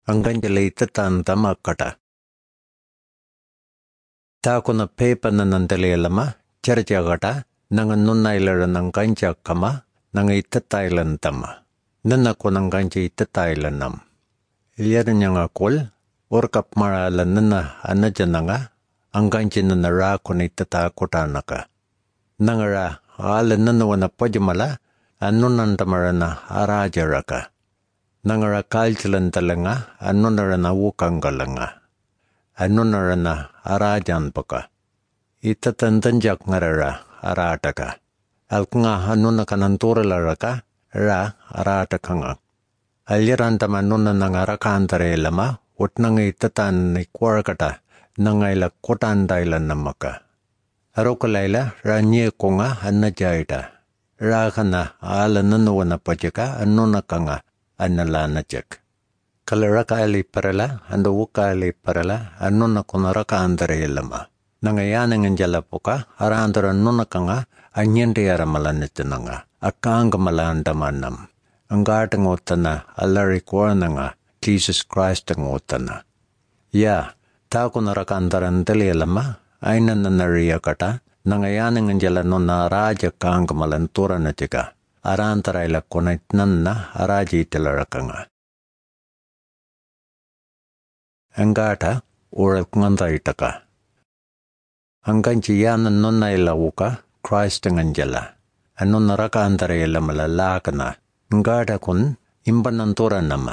Angkanjala itatan tamakata. Takuna pepa nanantelelama, charjagata, nangan nunailara nangkancha kama, nanga itatailan tama. Nana ko nangkancha itatailanam. Ilyara nyanga kol, orkap marala nana anajananga, angkancha nanara ko na itatakotanaka. Nangara, ala nana wana pajamala, anunantamarana arajaraka. Nangara kalchilan talanga, anunarana wukangalanga. Anunarana arajanpaka. Itatantanjak ngarara arataka. Alkanga anunakanantoralaraka, ra aratakanga. Alirantama nunanangarakantarelama, utnanga itatan ni kwarakata, nangaila kotandailan namaka. Arokalaila ranye konga anajaita. Rakana ala nanuwana pajaka anunakanga analanajak. Kalaraka ali parala, anduwuka ali parala, anunakona raka andarelama. Nangayanangan jalapoka, arantara nunakanga, anyendiyara malanitinanga, akanga malandamanam. Angata ngotana, alarikwarnanga, Jesus Christ ngotana. Ya, takuna raka andarantelelama, aina nanariyakata, nangayanangan jala nuna raja kanga malantura na tiga. Arantara ila konaitnanna, araji itilarakanga. Angata oral ngandaitaka. Angkanchi yana nonna ilawuka Christ nganjala. Anonna raka antara ila malalakana. Angata kun imbanantura nama.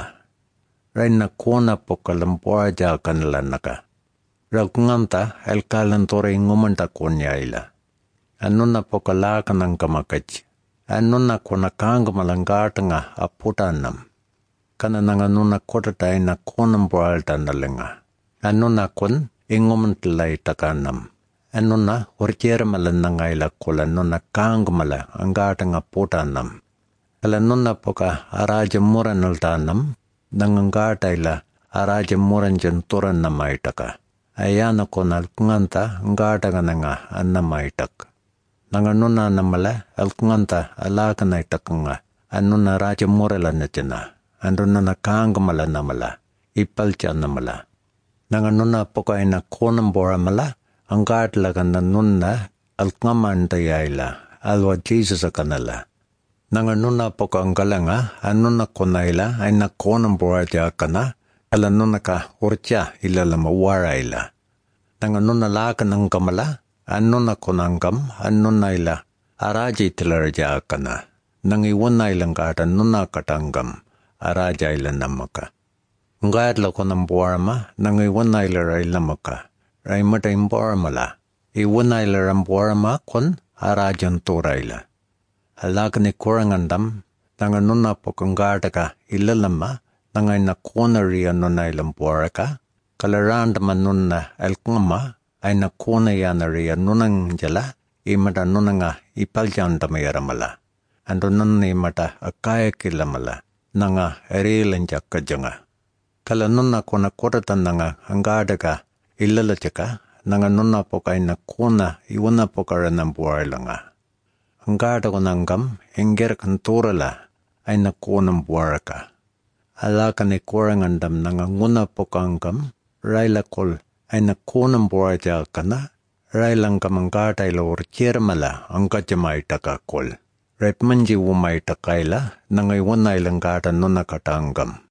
Raina kona pokalampoa jakanalanaka. Rakunganta elkalantora ingumanta konya ila. Anonna pokalakanang kamakach. Anonna kona kanga malangatanga aputanam. Kana nanganuna kotatai na konam boalta nalenga. Anuna kon ingomantlay takanam. Anuna orjera malanangayla kola nuna kangmala angatanga potanam. Kala nuna poka araja muranaltanam, nangangatayla araja muranjan turanamaitaka. Ayana kon alkunganta angatanga nanga anamaitak. Nanganuna namala alkunganta alakanaitakanga. Anuna raja muralanatina. Anduna na kangamala namala, ipalcha namala. Nanganuna poka ina konambora mala, angatlaga na nunna alkamantayayla, alwa Jesus akanala. Nanganuna poka angalanga, anuna konaila, aina konambora jakana, alanuna ka urcha ilalama warayla. Nanganuna lakan angkamala, anuna konangkam, anuna ila, araji tilarja akana. Nangiwana ilang kata nuna katangam. Araja ila namaka. Ngayat la ko ng buwarma, nang iwana ila ray namaka. Ray mata imbuwarma la. Iwana ila ram buwarma kon arajan tura ila. Alak ni kurangandam, nang anuna po kong gata ka ilalama, nang ay nakuna riyan nuna ilang buwaraka, kalarandam nuna elkungama, ay nakuna yan riyan nunang jala, imata nunanga ipaljandamayaramala. Ando nuna imata akaya kilamala. Nanga erilan jakka janga. Kala nuna kona koratan nanga angadaga ilala jaka nanga nuna poka ina kuna iwana pokara ng buhay langa. Angada ko nanggam hinger kanturala ay nakunang buwaraka. Alaka ni kurangandam nanga nguna poka anggam rayla kol ay nakunang buhay jaka na raylang kamangkata ila urkirmala ang kajamay taka kol. Rep manji wumay takaila nangay wanay lang kata nuna katanggam.